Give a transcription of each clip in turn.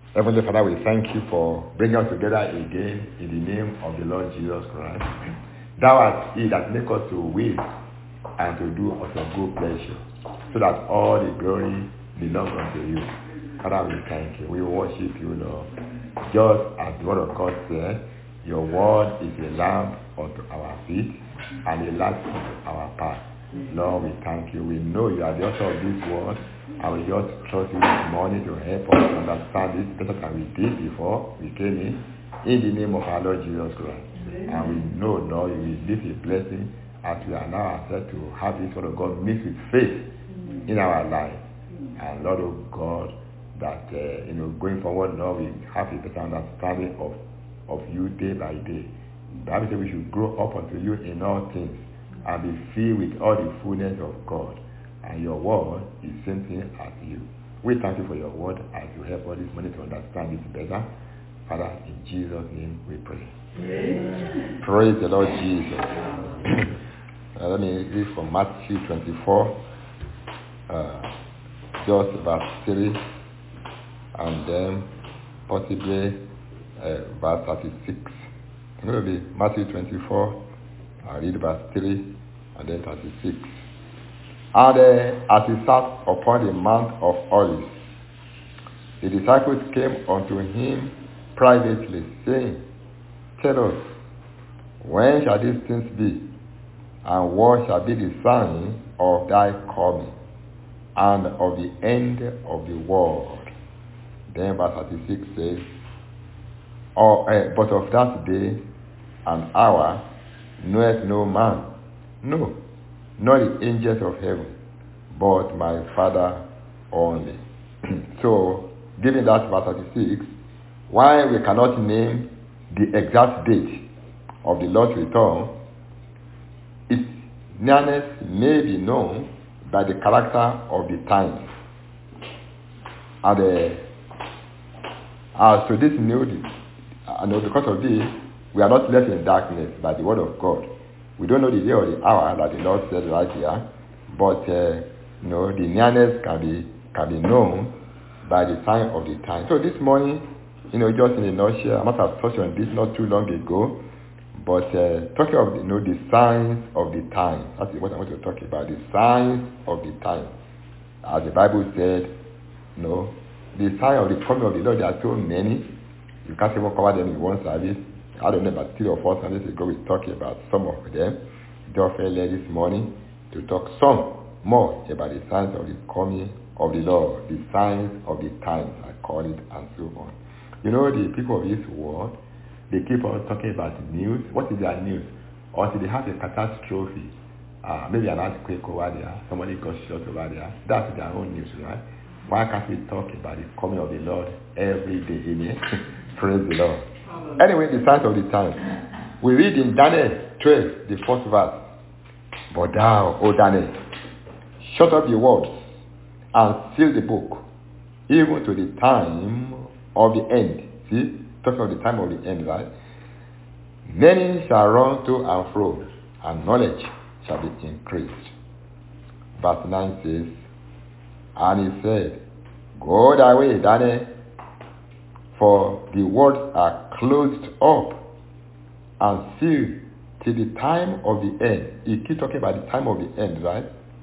Heavenly Father, we thank you for bringing us together again in the name of the Lord Jesus Christ. Thou art he that make us to will and to do of your good pleasure, so that all the glory belongs unto you. Father, we thank you. We worship you, Lord. Just as the word of God said, your word is a lamp unto our feet and a light unto our path. Lord, we thank you. We know you are the author of this word, and we just trust you this morning to help us understand this better than we did before we came in the name of our Lord Jesus Christ. And we know, Lord, you will leave a blessing as we allow ourselves to have this word of God mixed with faith in our life. And Lord of God, that going forward, Lord, we have a better understanding of you day by day. The Bible says we should grow up unto you in all things and be filled with all the fullness of God. And your word is same thing as you. We thank you for your word as you help us this morning to understand it better. Father, in Jesus' name we pray. Amen. Praise the Lord Jesus. Let me read from Matthew 24, just verse 3, and then possibly verse 36. It's going to be Matthew 24, I'll read verse 3, and then 36. And as he sat upon the Mount of Olives, the disciples came unto him privately, saying, Tell us, when shall these things be? And what shall be the sign of thy coming, and of the end of the world? Then verse 36 says, But of that day and hour knoweth no man, no, nor the angels of heaven, but my Father only. So, given that verse 36, why we cannot name the exact date of the Lord's return, its nearness may be known by the character of the times. And as to this because of this, we are not left in darkness by the word of God. We don't know the day or the hour that the Lord said right here, but the nearness can be known by the sign of the time. So this morning, just in a nutshell, I must have touched on this not too long ago, but talking of the signs of the time. That's what I want to talk about, the signs of the time. As the Bible said, the sign of the coming of the Lord, there are so many. You can't even cover them in one service. I don't know, about 3 or 4 services ago we talked about some of them. Just felt led this morning to talk some more about the signs of the coming of the Lord, the signs of the times, I call it, and so on. The people of this world, they keep on talking about news. What is their news? Until they have a catastrophe, maybe an earthquake over there, somebody got shot over there. That's their own news, right? Why can't we talk about the coming of the Lord every day? Amen. Praise the Lord. Anyway, the signs of the times. We read in Daniel 12, the first verse. But thou, O Daniel, shut up your words and seal the book, even to the time of the end. See, talking of the time of the end, right? Many shall run to and fro, and knowledge shall be increased. Verse 9 says, And he said, Go thy way, Daniel, for the words are closed up and sealed till the time of the end. He keeps talking about the time of the end, right?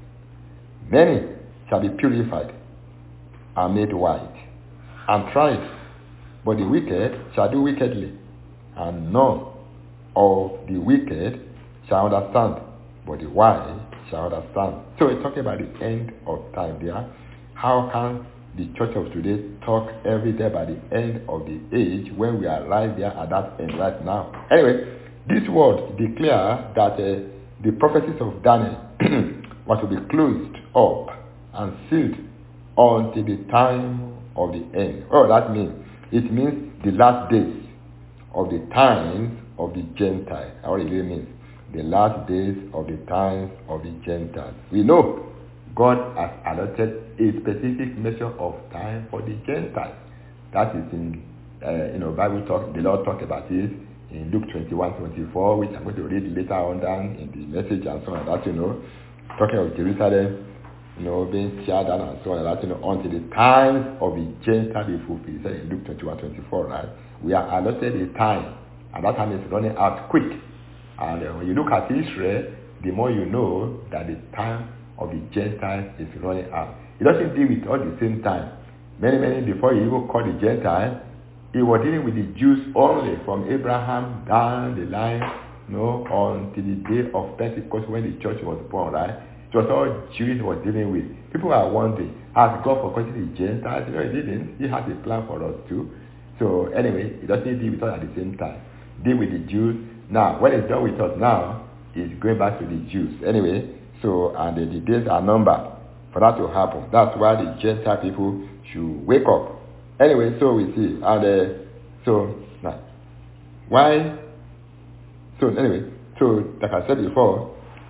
Many shall be purified and made white and tried, but the wicked shall do wickedly, and none of the wicked shall understand, but the wise shall understand. So we're talking about the end of time there. How can the church of today talk every day about the end of the age when we are right there at that end right now? Anyway, this word declares that the prophecies of Daniel was to be closed up and sealed until the time of the end. Oh, that means, it means the last days of the times of the Gentiles. What it really means, the last days of the times of the Gentiles. We know God has allotted a specific measure of time for the Gentiles. That is in, Bible talk. The Lord talked about it in Luke 21:24, which I'm going to read later on down in the message and so on. That talking of Jerusalem being teared down and so on, and that, until the times of the Gentile be fulfilled. He said in Luke 21:24, right? We are allotted a time, and that time is running out quick. And when you look at Israel, the more you know that the time of the Gentiles is running out. It doesn't deal with all the same time. Many before he even called the Gentiles, he was dealing with the Jews only, from Abraham down the line, until the day of Pentecost when the church was born, right? It was all Jews he was dealing with. People are wondering, has God forgotten the Gentiles? He didn't. He had a plan for us too. So anyway, it doesn't deal with us at the same time. Deal with the Jews. Now, when it's done with us now, it's going back to the Jews. Anyway, so, and the days are numbered for that to happen. That's why the Gentile people should wake up. Anyway, so we see. And so, now, why? So anyway, so like I said before,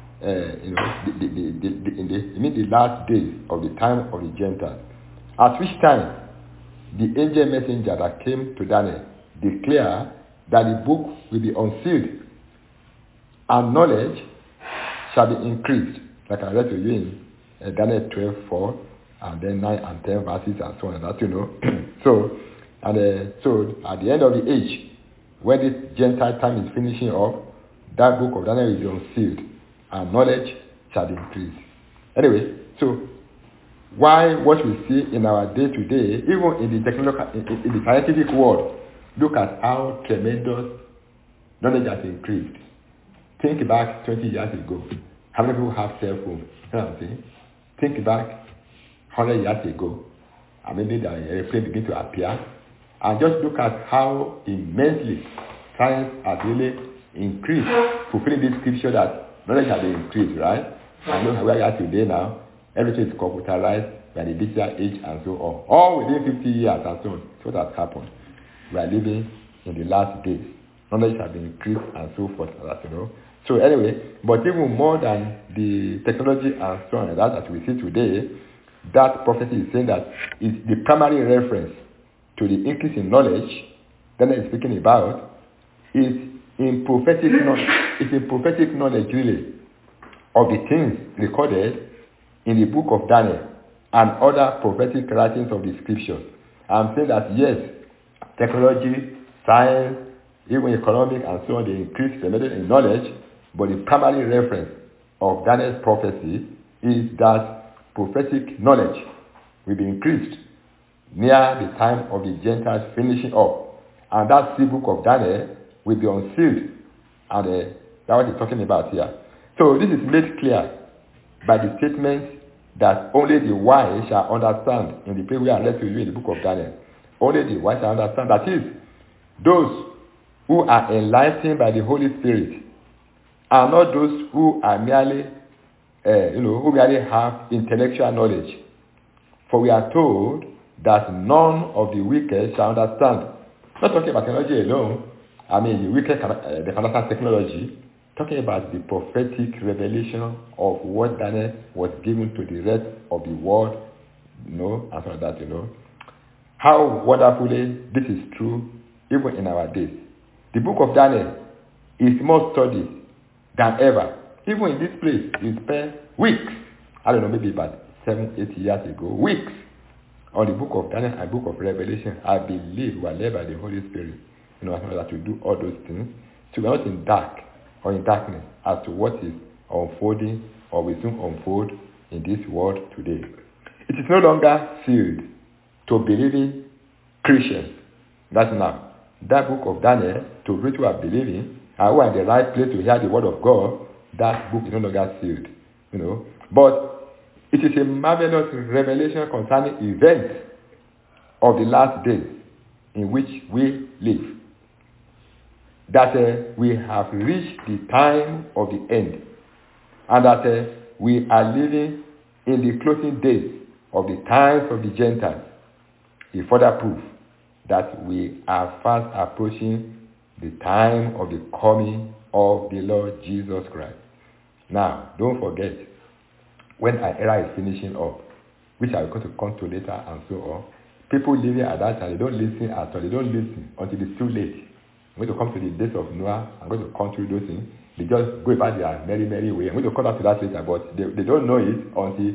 the last days of the time of the Gentiles, at which time the angel messenger that came to Daniel declared that the book will be unsealed and knowledge shall be increased, like I read to you in Daniel 12:4 and then 9 and 10 verses and so on and that, so at the end of the age, when this Gentile time is finishing up, that book of Daniel will be unsealed and knowledge shall be increased. Anyway, so why what we see in our day-to-day, even in the scientific world, look at how tremendous knowledge has increased. Think back 20 years ago. How many people have cell phones? You know what I'm saying? Think back 100 years ago. And maybe the airplane began to appear. And just look at how immensely science has really increased, fulfilling this scripture that knowledge has been increased, right? And look where we are today now. Everything is computerized, we are in the digital age and so on. All within 50 years and so on. So what has happened? We are living in the last days. Knowledge has been increased and so forth, So anyway, but even more than the technology and so on that we see today, that prophecy is saying that is the primary reference to the increase in knowledge that is speaking about is in prophetic knowledge. It's in prophetic knowledge really of the things recorded in the book of Daniel and other prophetic writings of the scriptures. I'm saying that yes, technology, science, even economic and so on, they increase in knowledge, but the primary reference of Daniel's prophecy is that prophetic knowledge will be increased near the time of the Gentiles finishing up. And that seal book of Daniel will be unsealed. And that's what he's talking about here. So this is made clear by the statement that only the wise shall understand in the place we are read to you in the book of Daniel. Only the wise shall understand. That is, those who are enlightened by the Holy Spirit are not those who are merely, who merely have intellectual knowledge. For we are told that none of the wicked shall understand. Not talking about technology alone. I mean, the wicked they can understand technology. Talking about the prophetic revelation of what Daniel was given to the rest of the world, and so on that, How wonderfully this is true even in our days. The book of Daniel is more studied than ever. Even in this place, you spend weeks, maybe about 7-8 years ago, weeks on the book of Daniel and book of Revelation. I believe we are led by the Holy Spirit, that to do all those things. So we are not in dark or in darkness as to what is unfolding or will soon unfold in this world today. It is no longer sealed to believing Christians. That's now. That book of Daniel, to which we are believing, and who are in the right place to hear the word of God, that book is no longer sealed. But it is a marvelous revelation concerning events of the last days in which we live. That we have reached the time of the end. And that we are living in the closing days of the times of the Gentiles. A further proof that we are fast approaching the time of the coming of the Lord Jesus Christ. Now, don't forget, when our era is finishing up, which I will come to later and so on, people living at that time, they don't listen at all. They don't listen until it's too late. I'm going to come to the days of Noah. I'm going to come through those things. They just go about their merry way. I'm going to come back to that later, but they don't know it until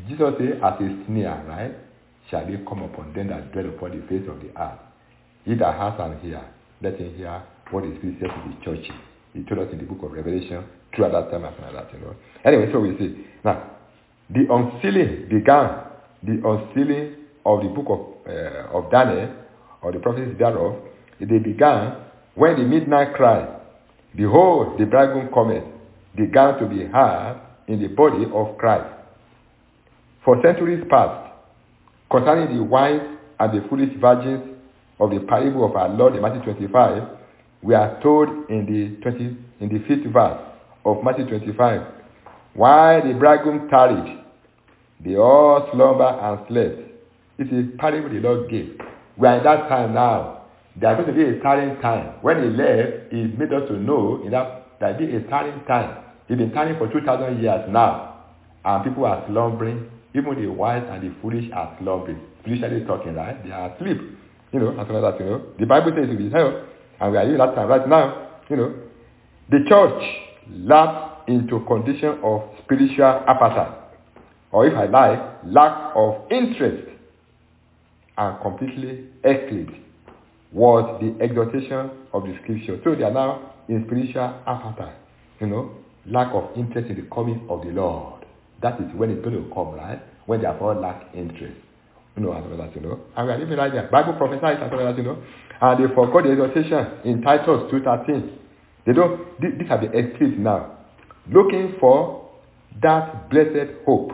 Jesus said, as a snare, right, shall they come upon them that dwell upon the face of the earth. He that has an ear, let him hear what the Spirit says to the churches. He told us in the book of Revelation, throughout that time after that, Anyway, so we see. Now, the unsealing began, the unsealing of the book of Daniel, or the prophecies thereof, they began when the midnight cry, behold, the bridegroom cometh, began to be heard in the body of Christ. For centuries past, concerning the wise and the foolish virgins of the parable of our Lord in Matthew 25, we are told in the 5th verse of Matthew 25, while the bridegroom tarried, they all slumber and slept. This is a parable the Lord gave. We are in that time now. There is going to be a tarrying time. When he left, he made us to know that there will be a tarrying time. He's been tarrying for 2,000 years now. And people are slumbering. Even the wise and the foolish are slumbering. Spiritually talking, right? They are asleep. And so that, The Bible says it will be hell. And we are in that time right now. The church lapsed into a condition of spiritual apathy. Or if I like, lack of interest. And completely eclipsed was the exhortation of the scripture. So they are now in spiritual apathy. Lack of interest in the coming of the Lord. That is when it's going to come, right? When they have all lack interest. And we are living right there. Bible prophesies, and they forgot the exhortation in Titus 2:13. These are the eclipse now. Looking for that blessed hope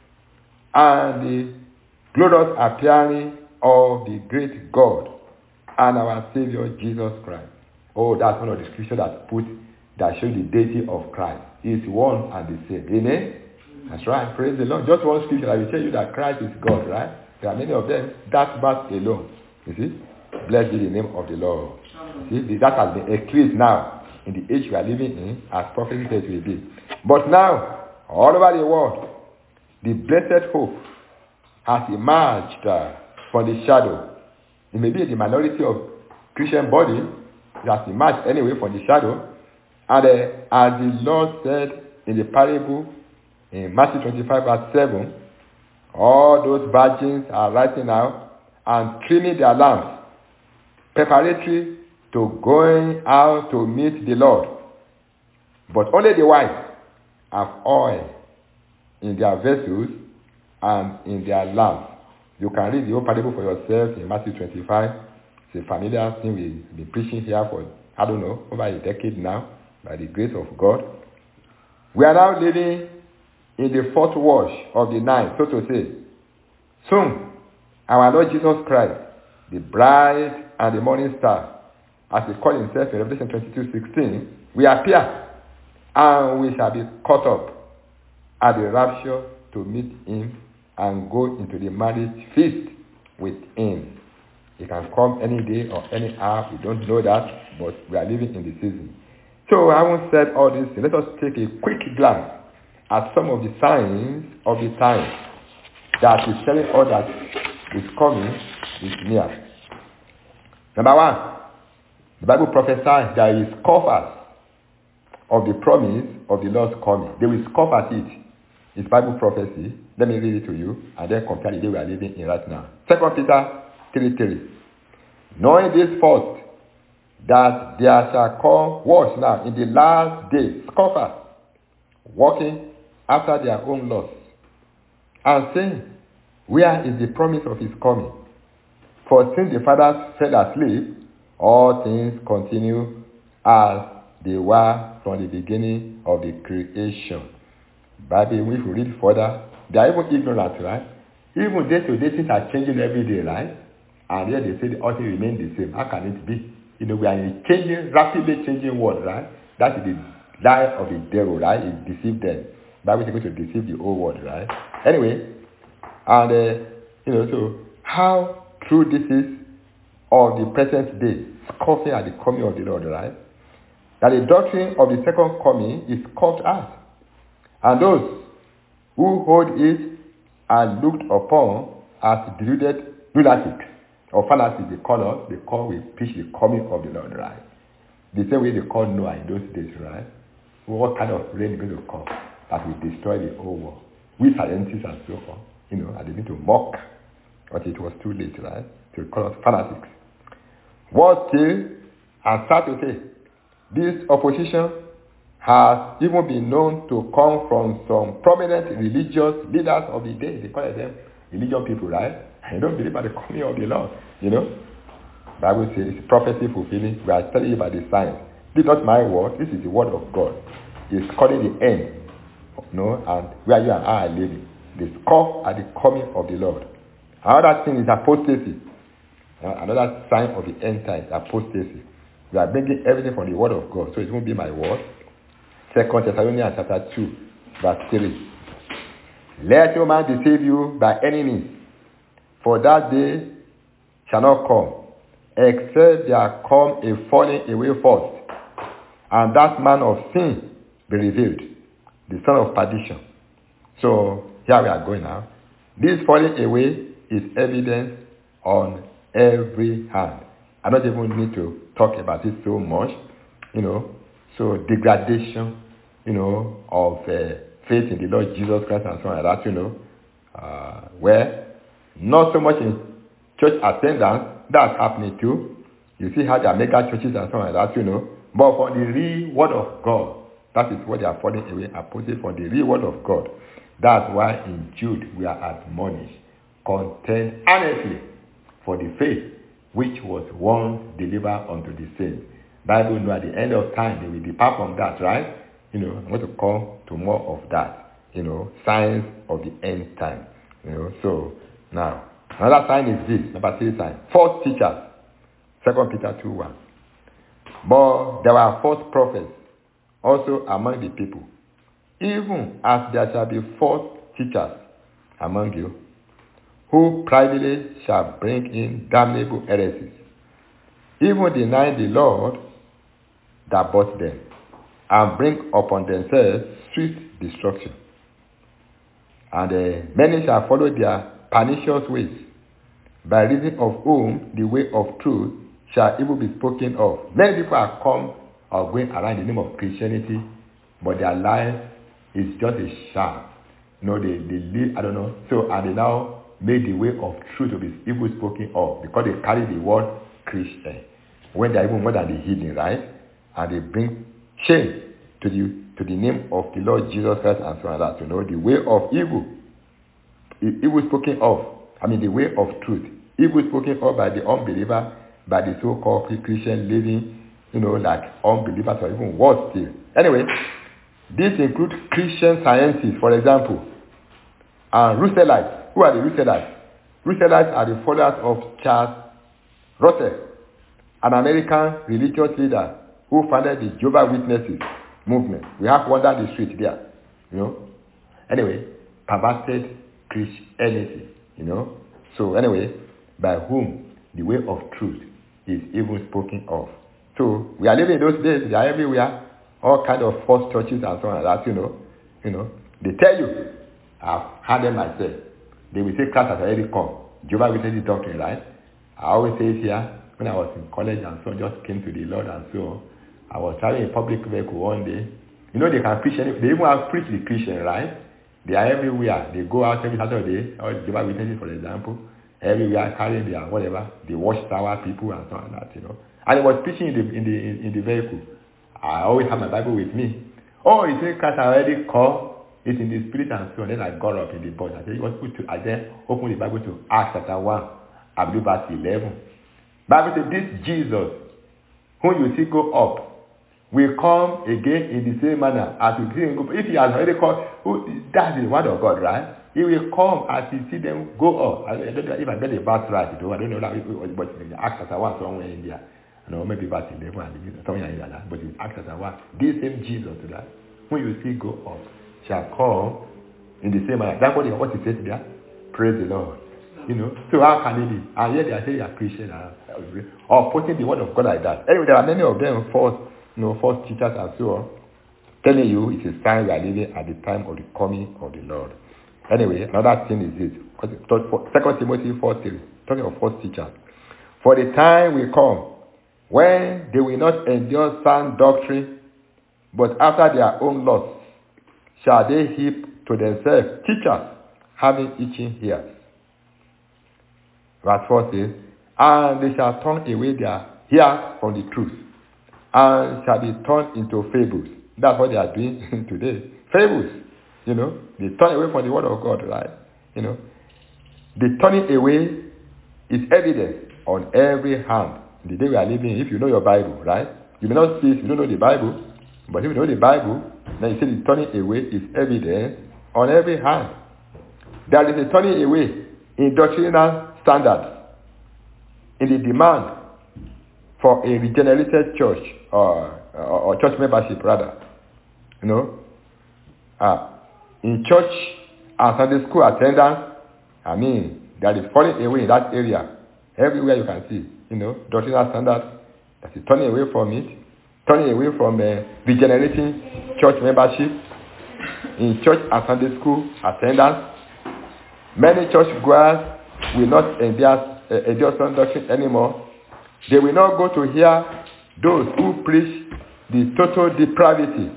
and the glorious appearing of the great God and our Savior Jesus Christ. Oh, that's one of the scriptures that shows the deity of Christ. He is one and the same. Amen? That's right. Praise the Lord. Just one scripture that will tell you that Christ is God, right? There are many of them. That verse alone. You see? Blessed be the name of the Lord. You see? That has been eclipsed now in the age we are living in, as prophecy says will be. But now, all over the world, the blessed hope has emerged from the shadow. It may be the minority of Christian body. It has emerged anyway from the shadow. And as the Lord said in the parable in Matthew 25 verse 7, all those virgins are rising out and trimming their lamps, preparatory to going out to meet the Lord. But only the wise have oil in their vessels and in their lamps. You can read the whole parable for yourself in Matthew 25. It's a familiar thing we've been preaching here for, over a decade now, by the grace of God. We are now living in the fourth watch of the night, so to say. Soon, our Lord Jesus Christ, the bride and the morning star, as he called himself in Revelation 22:16, will appear, and we shall be caught up at the rapture to meet him and go into the marriage feast with him. He can come any day or any hour. We don't know that, but we are living in the season. So I haven't said all this. Let us take a quick glance at some of the signs of the time that is telling us that is coming is near. Number one, the Bible prophesies there is scoffers of the promise of the Lord's coming. They will scoff at it. It's Bible prophecy. Let me read it to you and then compare the day we are living in right now. 2 Peter 3:3. Knowing this first, that there shall come, watch now, in the last days, scoffers, walking after their own lusts, and saying, where is the promise of his coming? For since the fathers fell asleep, all things continue as they were from the beginning of the creation. Bible, if we read further, they are even ignorant, right? Even day to day things are changing every day, right? And yet they say the author remains the same. How can it be? We are in a changing, rapidly changing world, right? That is the lie of the devil, right? It deceived them. Bible is going to deceive the whole world, right? Anyway, and so how true this is of the present day, scoffing at the coming of the Lord, right? That the doctrine of the second coming is scoffed at. And those who hold it are looked upon as deluded lunatics or fanatics. We preach the coming of the Lord, right? The same way they call Noah in those days, right? What kind of rain is going to come that will destroy the whole world? We scientists and so on, and they need to mock. But it was too late, right? To call us fanatics. What still, and start to say, this opposition has even been known to come from some prominent religious leaders of the day. They call them religious people, right? I don't believe by the coming of the Lord, Bible says it's prophecy fulfilling. We are telling you about the signs. This is not my word. This is the word of God. It's calling the end. And where you and I are living. The scoff at the coming of the Lord. Another thing is apostasy. Another sign of the end times, apostasy. We are bringing everything from the word of God. So it won't be my word. 2 Thessalonians chapter 2, verse 3. Let no man deceive you by any means, for that day shall not come, except there come a falling away first, and that man of sin be revealed, the son of perdition. So here we are going now. This falling away is evident on every hand. I don't even need to talk about it so much, So degradation, of faith in the Lord Jesus Christ and so on like that, where not so much in church attendance, that's happening too. You see how they are mega churches and so on like that, But for the real word of God, that is what they are falling away, opposite from the real word of God. That's why in Jude we are admonished, contend earnestly for the faith which was once delivered unto the saints. Bible know at the end of time they will depart from that, right? I'm going to come to more of that, signs of the end time. So now another sign is this, number 3 sign. False teachers. 2 Peter 2:1. But there were false prophets also among the people, even as there shall be false teachers among you, who privately shall bring in damnable heresies, even denying the Lord that bought them, and bring upon themselves swift destruction. And many shall follow their pernicious ways, by reason of whom the way of truth shall even be spoken of. Many people are come or going around in the name of Christianity, but their life is just a sham. They live, I don't know. So, and they now made the way of truth to be evil spoken of, because they carry the word Christian, when they are even more than the heathen, right? And they bring shame to the name of the Lord Jesus Christ and so on like that. The way of evil spoken of. The way of truth, evil spoken of by the unbeliever, by the so-called Christian living, like unbelievers or even worse still. Anyway, this includes Christian sciences, for example, and Russellites. Who are the Russellites? Russellites are the followers of Charles Russell, an American religious leader who founded the Jehovah's Witnesses movement. We have one down the street there, Anyway, perverted Christianity, So anyway, by whom the way of truth is even spoken of. So we are living in those days. They are everywhere. All kind of false churches and so on like that, They tell you, I've had them myself. They will say Christ has already come. Jehovah's Witnesses doctrine, right? I always say it here. When I was in college and so on, just came to the Lord and so on. I was traveling in a public vehicle one day. They can preach. They even have preached the Christian, right? They are everywhere. They go out every Saturday, or Jehovah's Witnesses, for example, everywhere carrying their whatever, the watchtower people and so on that, And I was preaching in the vehicle. I always have my Bible with me. Oh, he said Christ already come. It's in the spirit and so on. Then I got up in the bus. I said, I then opened the Bible to Acts chapter 1, I believe verse 11. Bible says, this Jesus, whom you see go up, will come again in the same manner as you see him go. If he has already come, that's the word of God, right? He will come as you see them go up. I don't know if I get the verse right, I don't know that, but Acts chapter 1 somewhere in there. Maybe verse 11 and somewhere in there, but it's Acts chapter 1. This same Jesus, right, when you see go up, shall come in the same manner. That's what he says there. Praise the Lord. So how can it be? And yet they are saying they are Christian or putting the word of God like that. Anyway, there are many of them false teachers and so on, telling you it's a sign we are living at the time of the coming of the Lord. Anyway, another thing is this. 2 Timothy 4:3, talking of false teachers. For the time will come when they will not endure sound doctrine, but after their own lusts shall they heap to themselves teachers having itching ears. Verse 4 says, and they shall turn away their ears from the truth, and shall be turned into fables. That's what they are doing today. Fables. They turn away from the word of God, right? The turning away is evident on every hand. In the day we are living, if you know your Bible, right? You may not see if you don't know the Bible, but if you know the Bible, then you see the turning away is evident on every hand. There is a turning away in doctrinal standards, in the demand for a regenerated church or church membership rather. In church and Sunday school attendance, there is falling away in that area. Everywhere you can see, doctrinal standards, that is turning away from it, turning away from regenerating church membership. In church and Sunday school attendance, many church goers will not endure sound doctrine anymore. They will not go to hear those who preach the total depravity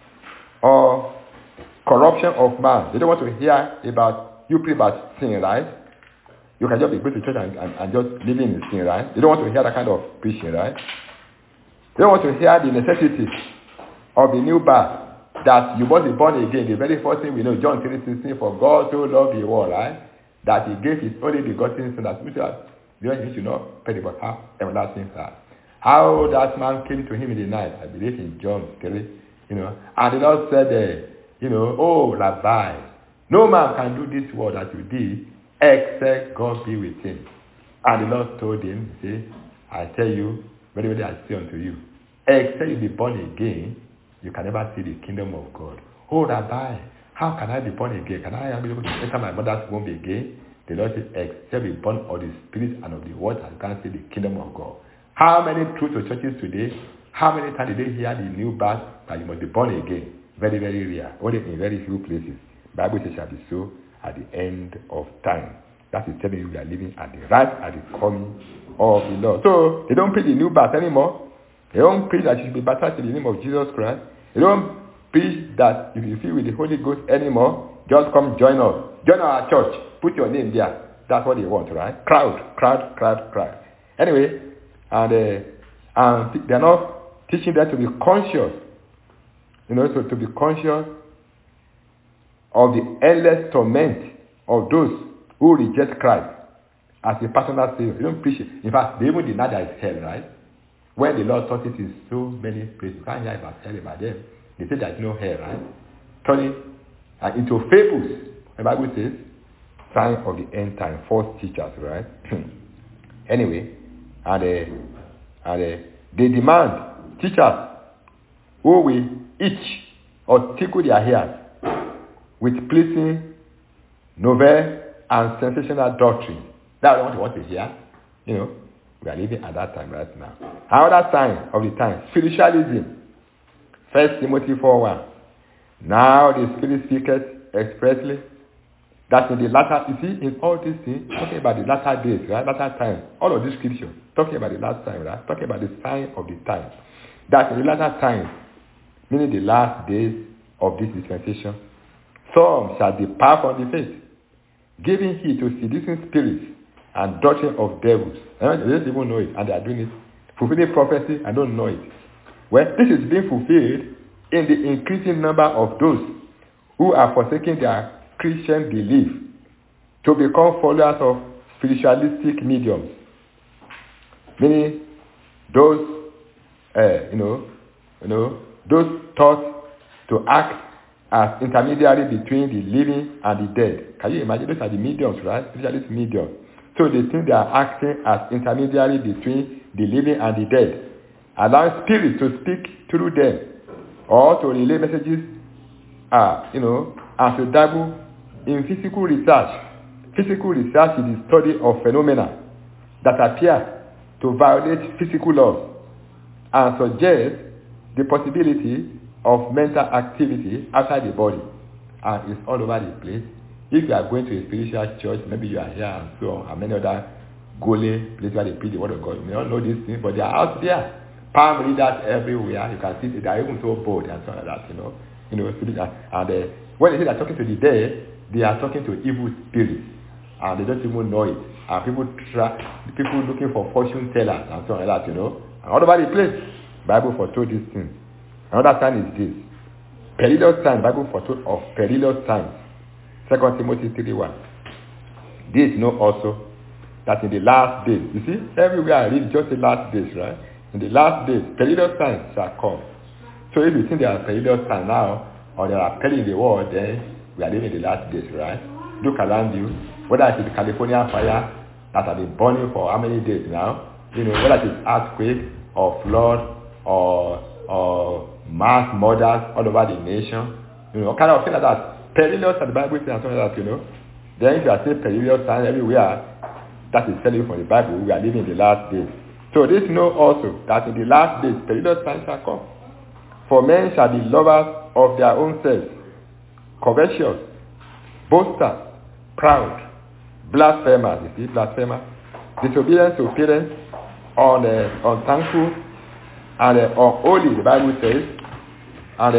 or corruption of man. They don't want to hear about you preach about sin, right? You can just be going to church and just living in sin, right? They don't want to hear that kind of preaching, right? They don't want to hear the necessity of the new birth, that you must be born again. The very first thing we know, John 3:16, for God so loved the world, right? That he gave his only begotten son, that you should not pay about how everlasting life. How that man came to him in the night, I believe in John 3, and the Lord said, oh, Rabbi, no man can do this work that you did except God be with him. And the Lord told him, say, I tell you, very well I say unto you, except you be born again, you can never see the kingdom of God. Oh, Rabbi, how can I be born again? Can I be able to enter my mother's womb again? The Lord said, except be born of the Spirit and of the water, you can't see the kingdom of God. How many truths to churches today? How many times did they hear the new birth that you must be born again? Very, very rare. Only in very few places. Bible says shall be so at the end of time. That is telling you we are living at the coming of the Lord. So they don't preach the new birth anymore. They don't preach that you should be baptized in the name of Jesus Christ. They don't preach that if you feel with the Holy Ghost anymore, just come join us. Join our church. Put your name there. That's what they want, right? Crowd. Anyway, and they're not teaching them to be conscious. So to be conscious of the endless torment of those who reject Christ as a personal Savior. They don't preach it. In fact, they even deny that it's hell, right? When the Lord taught it in so many places, you can't hear about hell about them. They say there's no hell, right? Turning into fables. The Bible says, sign of the end time, false teachers, right? Anyway, they demand teachers who will itch or tickle their ears with pleasing, novel, and sensational doctrine. That's what they want to hear. We are living at that time right now. Another sign of the time, spiritualism. 1 Timothy 4:1. Now the Spirit speaketh expressly that in the latter, you see, in all these things, talking about the latter days, right? Latter time, all of this scripture, talking about the last time, right? Talking about the sign of the time. That in the latter time, meaning the last days of this dispensation, some shall depart from the faith, giving heed to seducing spirits and doctrine of devils. They don't even know it, and they are doing it. Fulfilling prophecy and don't know it. Well, this is being fulfilled in the increasing number of those who are forsaking their Christian belief to become followers of spiritualistic mediums. Meaning those, those taught to act as intermediary between the living and the dead. Can you imagine? Those are the mediums, right? Spiritualist mediums. So they think they are acting as intermediary between the living and the dead, allowing spirits to speak through them or to relay messages, and to dabble in physical research. Physical research is the study of phenomena that appear to violate physical laws and suggest the possibility of mental activity outside the body, and it's all over the place. If you are going to a spiritual church, maybe you are here and so on, and many other gole places where they preach the word of God, you may not know these things, but they are out there. Palm readers everywhere. You can see they are even so bold and so on like that, and when When they say they're talking to the dead, they are talking to evil spirits, and they don't even know it. And people looking for fortune tellers and so on like that, And all over the place, Bible foretold these things. Another sign is this: perilous time. Bible foretold of perilous times. 2 Timothy 3:1. This know also that in the last days, you see, everywhere I read just the last days, right? In the last days, perilous times shall come. So if you think there are perilous times now, or there are peril in the world, then we are living in the last days, right? Look around you, whether it is the California fire that has been burning for how many days now, whether it is earthquake or flood or mass murders all over the nation, kind of thing like that. Perilous that the Bible says and something like that, Then if you are saying perilous times everywhere, that is telling you from the Bible, we are living in the last days. So this know also that in the last days, perilous times shall come. For men shall be lovers of their own selves, covetous, boasters, proud, blasphemers, disobedient to parents, unthankful, and unholy, the Bible says, and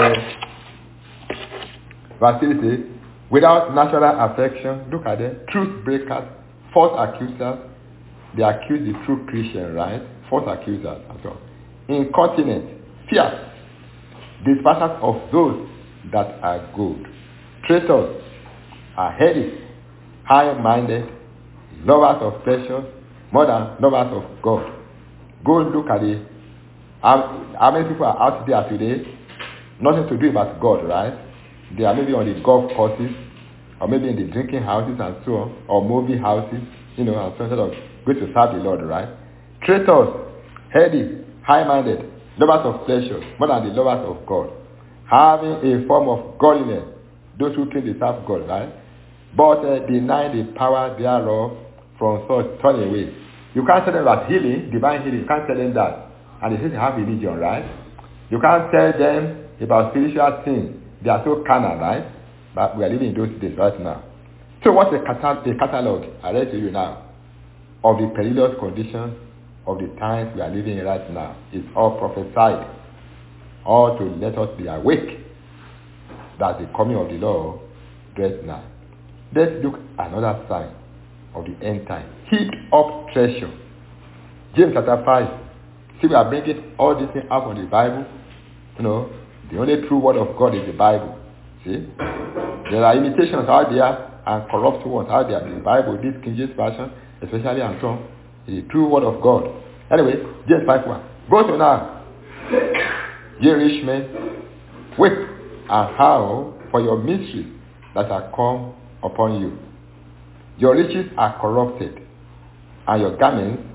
verse 3 says, without natural affection, look at them, truth breakers, false accusers, they accuse the true Christian, right? False accusers, and so on. Incontinent, fierce, despisers of those that are good, traitors, are heady, high-minded, lovers of pleasure, more than lovers of God. Go look at it. How many people are out there today? Nothing to do about God, right? They are maybe on the golf courses, or maybe in the drinking houses and so on, or movie houses, and so on, instead of going to serve the Lord, right? Traitors, heady, high-minded, lovers of pleasure, more than the lovers of God, having a form of godliness, those who claim they serve God, right? But deny the power thereof, from such turn away. You can't tell them about healing, divine healing. You can't tell them that. And they say they have religion, right? You can't tell them about spiritual things. They are so carnal, right? But we are living in those days right now. So what's a catalog I read to you now of the perilous conditions of the times we are living in right now? It's all prophesied, all to let us be awake that the coming of the Lord dreads now. Let's look at another sign of the end time. Heaped up treasure. James chapter 5. See, we are bringing all these things out from the Bible. The only true word of God is the Bible. See? There are imitations out there and corrupt ones out there. The Bible, this King James Version, especially and so on, is the true word of God. Anyway, James 5:1. Go to now, ye rich men, weep and howl for your miseries that are come upon you. Your riches are corrupted, and your garments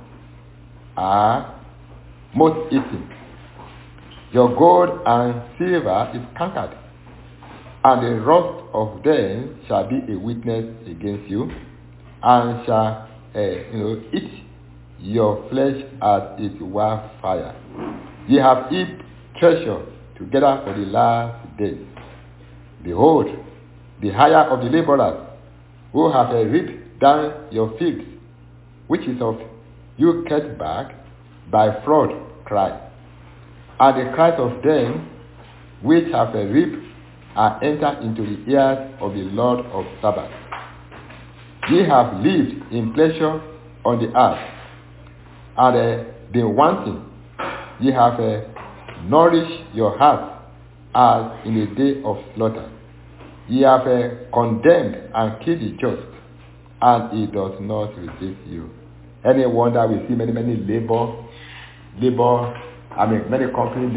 are most eaten. Your gold and silver is cankered, and the rust of them shall be a witness against you, and shall eat your flesh as it were fire. Ye have heaped treasure together for the last days. Behold, the hire of the laborers, who have reaped down your fields, which is of you kept back by fraud, cry. And the cries of them which have reaped are entered into the ears of the Lord of Sabbath. Ye have lived in pleasure on the earth, and been wanting. Ye have nourished your heart as in a day of slaughter. Ye have condemned and killed the just, and he does not resist you. Any wonder we see many many many companies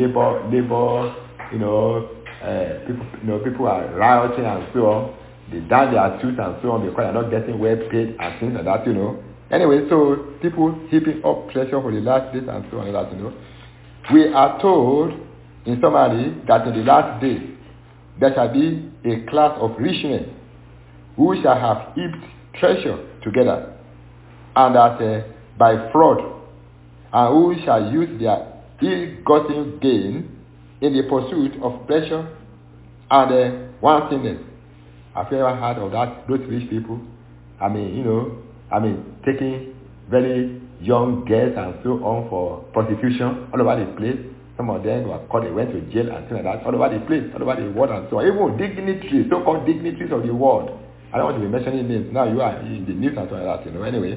people are rioting and so on. They down their suits and so on because they're not getting well paid and things like that, Anyway, so people heaping up treasure for the last days and so on like that, We are told in summary that in the last days there shall be a class of rich men who shall have heaped treasure together, and that by fraud, and who shall use their ill-gotten gain in the pursuit of pleasure and wantonness. Have you ever heard of that? Those rich people, taking very young girls and so on for prostitution all over the place. Some of them were caught, they went to jail and things like that, all over the place, all over the world and so on. Even dignitaries, so-called dignitaries of the world. I don't want to be mentioning names. Now you are in the news and so on like that, Anyway,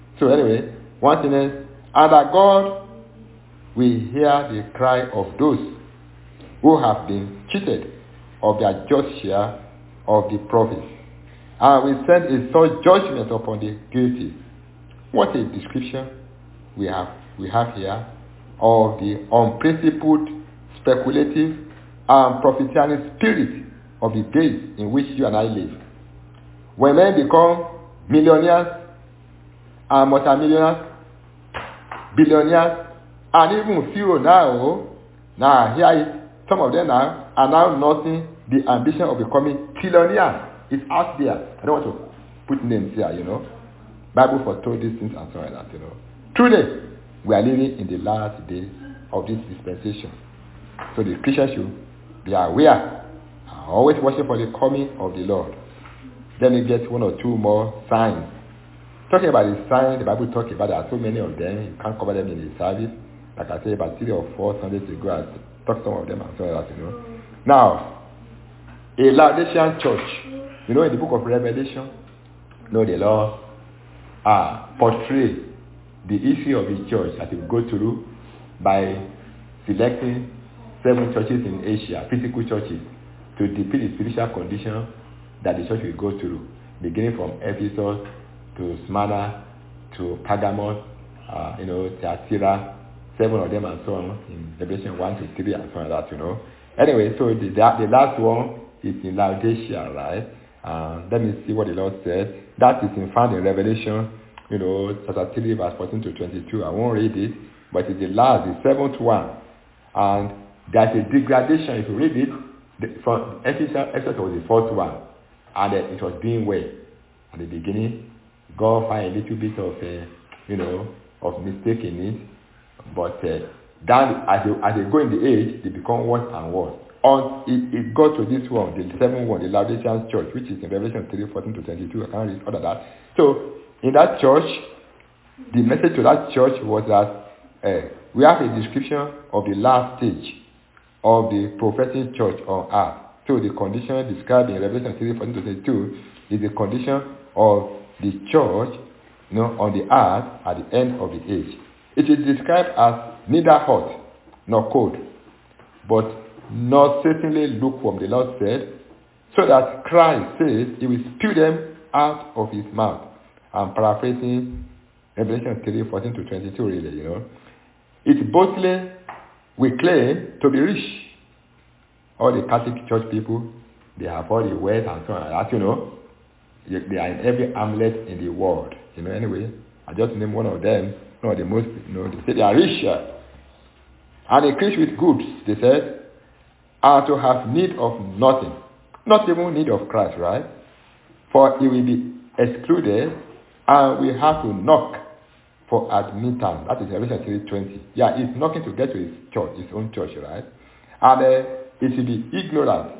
one thing is, and that God will hear the cry of those who have been cheated of their just share of the profits, and will send a sore judgment upon the guilty. What a description we have here of the unprincipled, speculative, and profiteering spirit of the days in which you and I live. When men become millionaires and multimillionaires, billionaires, and even few now here is some of them now are now nursing the ambition of becoming trillionaires. It's out there. I don't want to put names here, Bible foretold these things and so on like that, Truly, we are living in the last days of this dispensation. So the Christians should be aware and always watching for the coming of the Lord. Then we get one or two more signs. Talking about the signs, the Bible talks about there are so many of them. You can't cover them in the service. Like I said, about 3 or 4 Sundays ago, I talked some of them and so on like that, Now, a Laodicean church, in the book of Revelation, the Lord portray the issue of the church that will go through by selecting 7 churches in Asia, physical churches, to depict the spiritual condition that the church will go through, beginning from Ephesus to Smyrna to Pergamon, Thyatira, 7 of them and so on, in Revelation 1 to 3 and so on like that, Anyway, so the last one is in Laodicea, right? Let me see what the Lord said. That is found in Revelation, chapter 3, verse 14 to 22. I won't read it, but it's the last, the 7th one. And there's a degradation. If you read it, from Ephesus was the 4th one. And it was doing well. At the beginning, God found a little bit of, of mistake in it. But down as they go in the age, they become worse and worse. It got to this one, the 7th one, the Laodicean church, which is in Revelation 3, 14 to 22. I can't read all of that. So, in that church, the message to that church was that we have a description of the last stage of the prophetic church on earth. So the condition described in Revelation 3, 14 to 22 is the condition of the church on the earth at the end of the age. It is described as neither hot nor cold, but not certainly lukewarm, the Lord said, so that Christ says he will spew them out of his mouth. I'm paraphrasing Revelation 3, 14 to 22 really, It boldly we claim to be rich. All the Catholic church people, they have all the wealth and so on like that, They are in every hamlet in the world, Anyway, I just named one of them, the most, they say they are rich. And increased with goods, they said, are to have need of nothing. Not even need of Christ, right? For he will be excluded, and we have to knock for admittance. That is Revelation 3:20. Yeah, he's knocking to get to his church, his own church, right? And it will be ignorant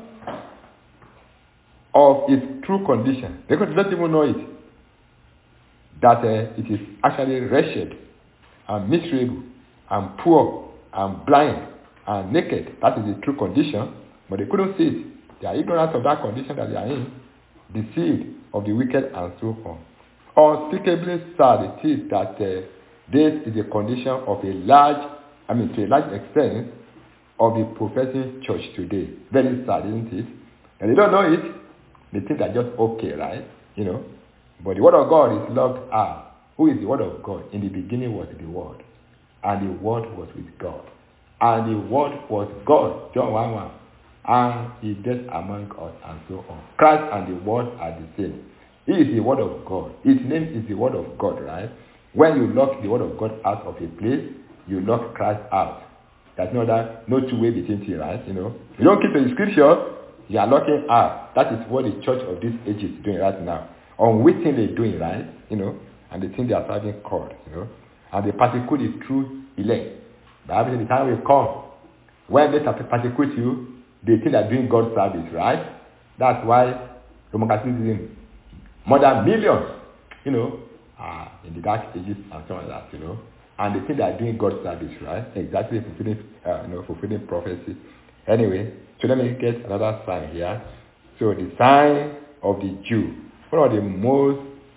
of its true condition. Because they don't even know it. That it is actually wretched and miserable and poor and blind and naked. That is the true condition. But they couldn't see it. They are ignorant of that condition that they are in. Deceived of the wicked and so on. Unspeakably sad it is that this is the condition of to a large extent, of the professing church today. Very sad, isn't it? And they don't know it. They think they're just okay, right? But the word of God is loved out. Who is the word of God? In the beginning was the word. And the word was with God. And the word was God. John 1:1. And he dwelt among us and so on. Christ and the word are the same. He is the word of God. His name is the word of God, right? When you lock the word of God out of a place, you lock Christ out. There's no two-way between two, right? You don't keep the scripture, you are locking out. That is what the church of this age is doing right now. Unwittingly doing, right? And they think they are serving God, And they persecute the true elect. But the time will come when they persecute you, they think they are doing God's service, right? That's why Roman Catholicism, more than millions, in the dark ages and so on like that, and they think they are doing God's service, right? Exactly fulfilling prophecy. Anyway, so let me get another sign here. So the sign of the Jew, one of the most,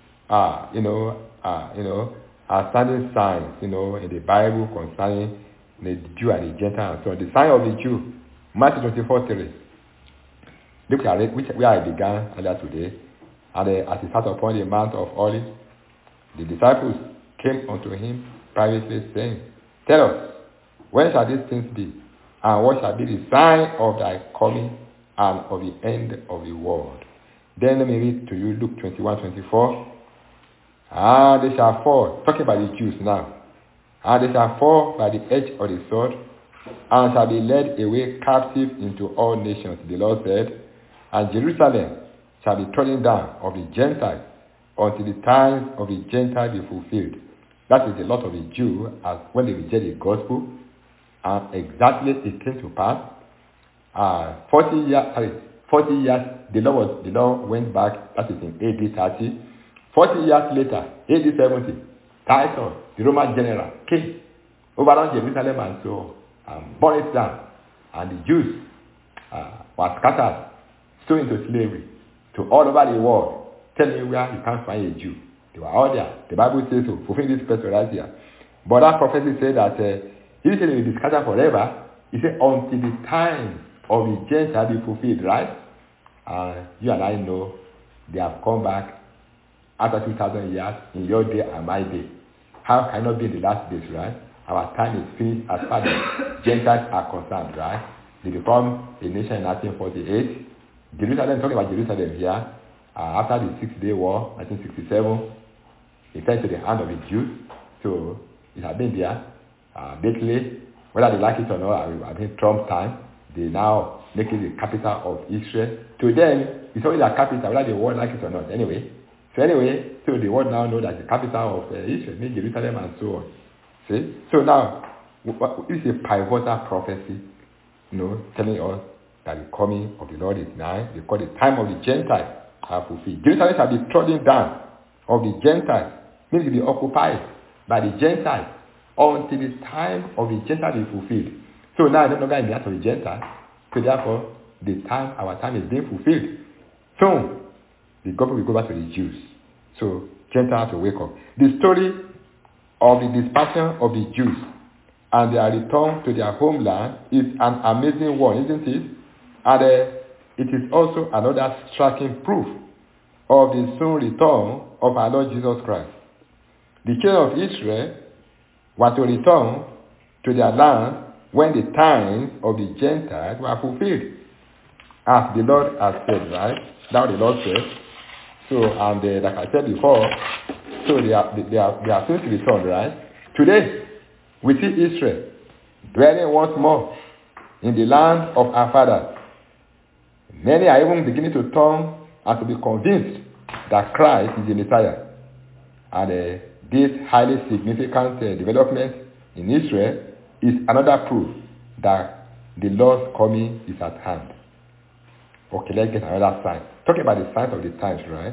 outstanding signs, in the Bible concerning the Jew and the Gentile and so on. The sign of the Jew, Matthew 24:3. Look at it, where I began earlier today. And as he sat upon the Mount of Olives, the disciples came unto him privately, saying, Tell us, when shall these things be? And what shall be the sign of thy coming and of the end of the world? Then let me read to you Luke 21:24. And they shall fall, talking about the Jews now, and they shall fall by the edge of the sword, and shall be led away captive into all nations, the Lord said, and Jerusalem shall be trodden down of the Gentiles until the times of the Gentiles be fulfilled. That is the lot of the Jew as when they reject the gospel. And exactly it came to pass. 40 years, the law went back, that is in AD 30. 40 years later, AD 70, Titus, the Roman general, came over on Jerusalem and so burned it down. And the Jews were scattered, sold into slavery to all over the world. Tell me where you can't find a Jew. They were all there. The Bible says so. Fulfill this scripture right here. But that prophecy said that he said they will be scattered forever. He said until the time of the Gentiles be fulfilled, right? You and I know they have come back after 2,000 years in your day and my day. How can it not be in the last days, right? Our time is finished as far as Gentiles are concerned, right? They become a nation in 1948. Jerusalem, talking about Jerusalem here, after the 6-Day War, 1967, it fell to the hand of the Jews. So it has been there. Basically, whether they like it or not, I think Trump's time, they now make it the capital of Israel. To them, it's only the capital, whether the world like it or not. Anyway, so the world now knows that the capital of Israel means Jerusalem and so on. See? So now, this is a pivotal prophecy, telling us that the coming of the Lord is nigh. They call the time of the Gentiles are fulfilled. Jerusalem shall be trodden down of the Gentiles, means to be occupied by the Gentiles until the time of the Gentiles is fulfilled. So now I don't longer in the hands of the Gentiles. So therefore, our time is being fulfilled. Soon, the gospel will go back to the Jews. So Gentiles will wake up. The story of the dispersion of the Jews and their return to their homeland is an amazing one, isn't it? And it is also another striking proof of the soon return of our Lord Jesus Christ. The children of Israel were to return to their land when the times of the Gentiles were fulfilled. As the Lord has said, right? Now the Lord said. So, and like I said before, so they are soon to return, right? Today, we see Israel dwelling once more in the land of our fathers. Many are even beginning to turn and to be convinced that Christ is the Messiah. And this highly significant development in Israel is another proof that the Lord's coming is at hand. Okay, let's get another sign. Talking about the signs of the times, right?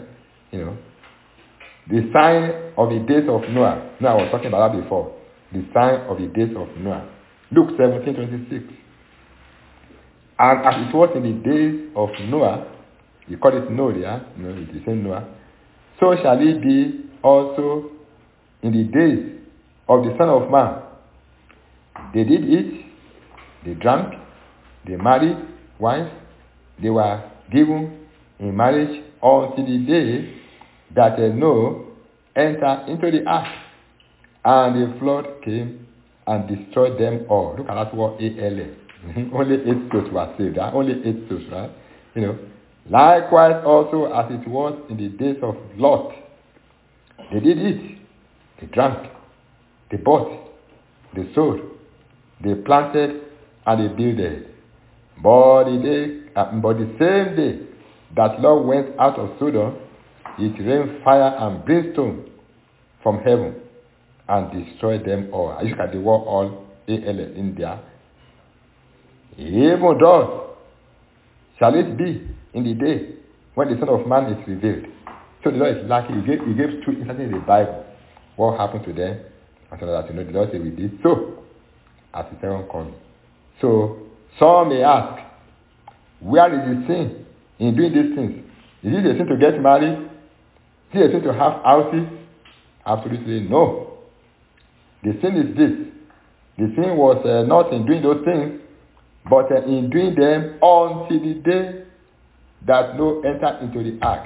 The sign of the days of Noah. I was talking about that before. The sign of the days of Noah. Luke 17:26. And as it was in the days of Noah, you call it Noah, it is in Noah, so shall it be also in the days of the Son of Man. They did eat, they drank, they married wives, they were given in marriage until the day that Noah entered into the ark, and the flood came and destroyed them all. Look at that word A-L-A. Only 8 souls were saved. Only 8 souls, right? Likewise also as it was in the days of Lot. They did eat, they drank, they bought, they sold, they planted, and they builded. But the same day that Lot went out of Sodom, it rained fire and brimstone from heaven and destroyed them all. I look at the word all, A-L in there. Even thus shall it be in the day when the Son of Man is revealed. So the Lord is lucky. He gave 2 instances in the Bible what happened to them. And so that the Lord said, we did so at the second coming. So some may ask, where is the sin in doing these things? Is it a sin to get married? Is it a sin to have houses? Absolutely no. The sin is this. The sin was not in doing those things, but in doing them until the day that Noah entered into the ark.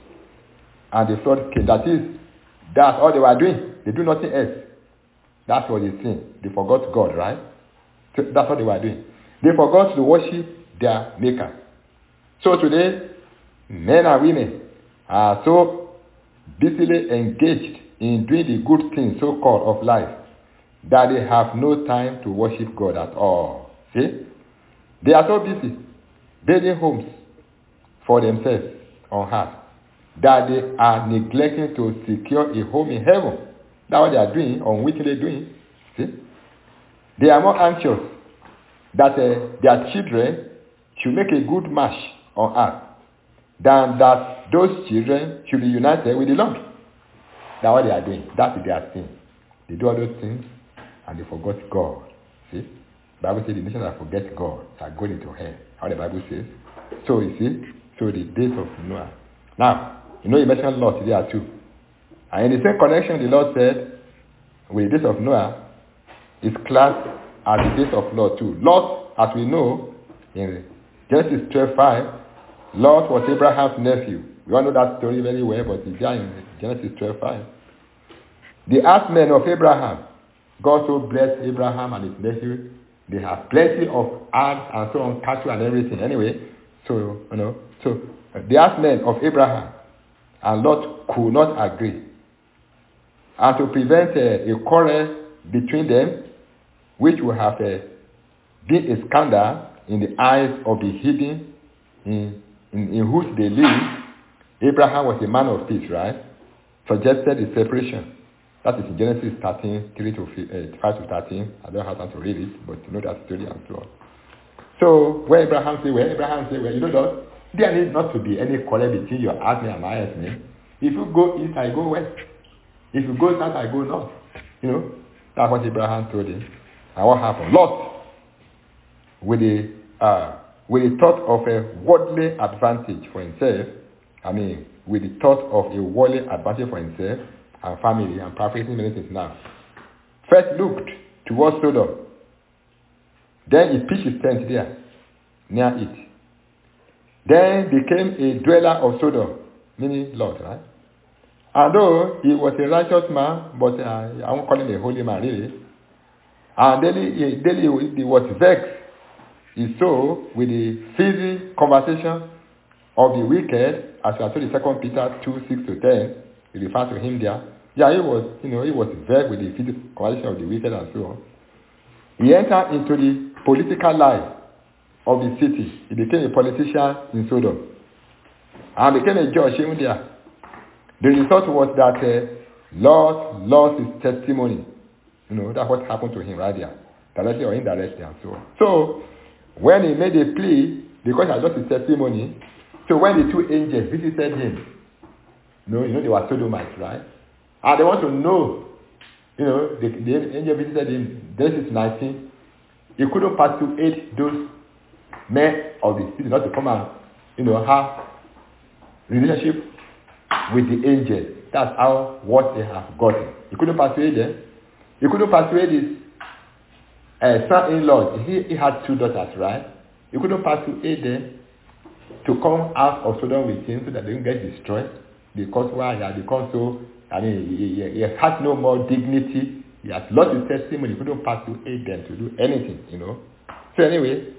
And the flood came. That's all they were doing. They do nothing else. That's what they sin. They forgot God, right? So that's what they were doing. They forgot to worship their maker. So today, men and women are so busily engaged in doing the good things, so-called, of life, that they have no time to worship God at all. See? They are so busy building homes for themselves on earth that they are neglecting to secure a home in heaven. That's what they are doing, unwittingly doing. See? They are more anxious that their children should make a good match on earth than that those children should be united with the Lord. That's what they are doing. That's their sin. They do all those things and they forgot God. See? The Bible says the nations that forget God are going into hell. How the Bible says. So you see, so the days of Noah. Now, you mentioned Lot there too. And in the same connection, the Lord said, with the days of Noah, is classed as the days of Lot too. Lot, as we know, in Genesis 12:5, Lot was Abraham's nephew. We all know that story very well, but it's there in Genesis 12:5. The herdsmen of Abraham, God so blessed Abraham and his nephew. They have plenty of herds and so on, cattle and everything. Anyway, so the herdsmen of Abraham and Lot could not agree. And to prevent a quarrel between them, which would have been a scandal in the eyes of the heathen in whose they live, Abraham was a man of peace, right? Suggested a separation. That is in Genesis 13, 5 to 13. I don't have time to read it, but you know that story and so on. So, where Abraham said, you know that there needs not to be any quarrel between your herdsmen and my herdsmen. If you go east, I go west. If you go south, I go north. You know, that's what Abraham told him. And what happened? Lot, with the thought of a worldly advantage for himself, with the thought of a worldly advantage for himself and family, and paraphrasing many things now, first looked towards Sodom. Then he pitched his tent there, near it. Then became a dweller of Sodom, meaning Lot, right? And though he was a righteous man, but I won't call him a holy man, really. And daily he was vexed, his soul, with the filthy conversation of the wicked, as we are told in 2 Peter 2, 6 to 10. He refers to him there. Yeah, he was vexed with the filthy conversation of the wicked and so on. He entered into the political life of the city. He became a politician in Sodom. And became a judge even there. The result was that Lot lost his testimony. That's what happened to him right there. Directly or indirectly and so on. So, when he made a plea, because he had lost his testimony, so when the two angels visited him, they were Sodomites, right? And they want to know, the angel visited him, Genesis 19, he couldn't persuade those men of the city not to come and, have relationship with the angel. That's how what they have gotten. He couldn't persuade them. He couldn't persuade his son-in-law. He had 2 daughters, right? He couldn't persuade them to come out of Sodom with him so that they don't get destroyed. Because why? He had become so, he had no more dignity. He had lost his testimony. He couldn't persuade them to do anything, So anyway,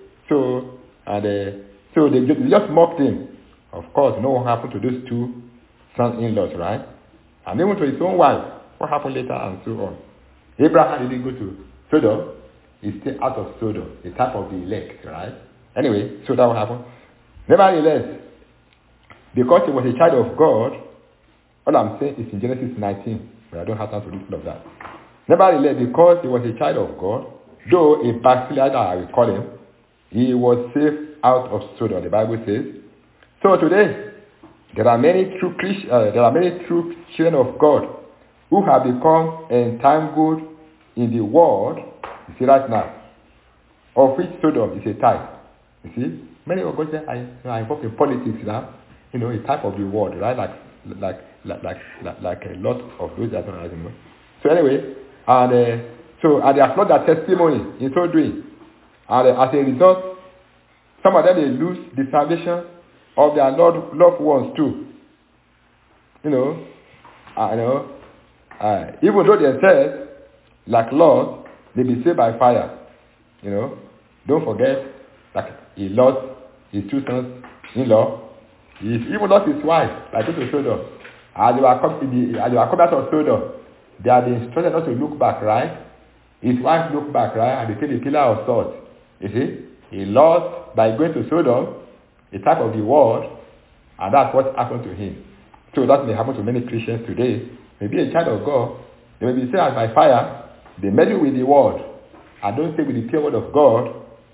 so they just mocked him. Of course, what happened to those 2 sons-in-laws, right? And even to his own wife. What happened later and so on. Abraham didn't go to Sodom. He stayed out of Sodom, the type of the elect, right? Anyway, so that will happen. Nevertheless, because he was a child of God, all I'm saying is in Genesis 19, but I don't have time to read all of that. Nevertheless, because he was a child of God, though a backslider, I will call him, he was saved out of Sodom, the Bible says. So today, there are many true children of God who have become entangled in the world, you see right now, of which Sodom is a type. You see, many of us say, I involved in politics now, a type of the world, right? Like a lot of those that don't know. So anyway, and they applaud their testimony in so doing, and as a result, some of them they lose the salvation of their loved ones too. Even though they said, like Lot, they be saved by fire. Don't forget, like he lost his two sons-in-law. He even lost his wife, like this was Sodom. As they were coming out of Sodom, they had been instructed not to look back, right? His wife looked back, right? And became a pillar of salt. You see? He lost by going to Sodom, a type of the world, and that's what happened to him. So that may happen to many Christians today. Maybe a child of God, they may be saved by fire, they meddle with the world, and don't stay with the pure word of God.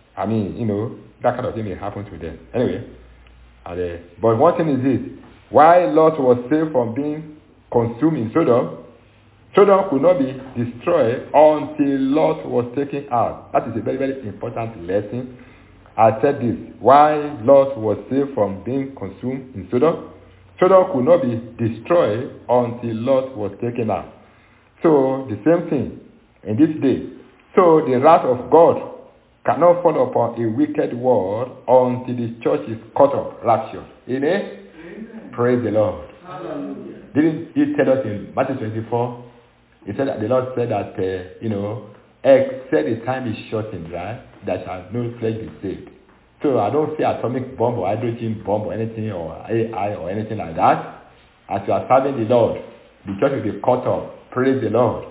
That kind of thing may happen to them. Anyway, but one thing is this: why Lot was saved from being consumed in Sodom, Sodom could not be destroyed until Lot was taken out. That is a very, very important lesson. I said this: why Lot was saved from being consumed in Sodom, Sodom could not be destroyed until Lot was taken out. So the same thing in this day. So the wrath of God cannot fall upon a wicked world until the church is cut off, raptured. Amen? Amen. Praise the Lord. Hallelujah. Didn't he tell us in Matthew 24? He said that the Lord said that, except the time is shortened, right, that shall no flesh be saved. So I don't say atomic bomb or hydrogen bomb or anything, or AI or anything like that. As you are serving the Lord, the church will be cut off. Praise the Lord.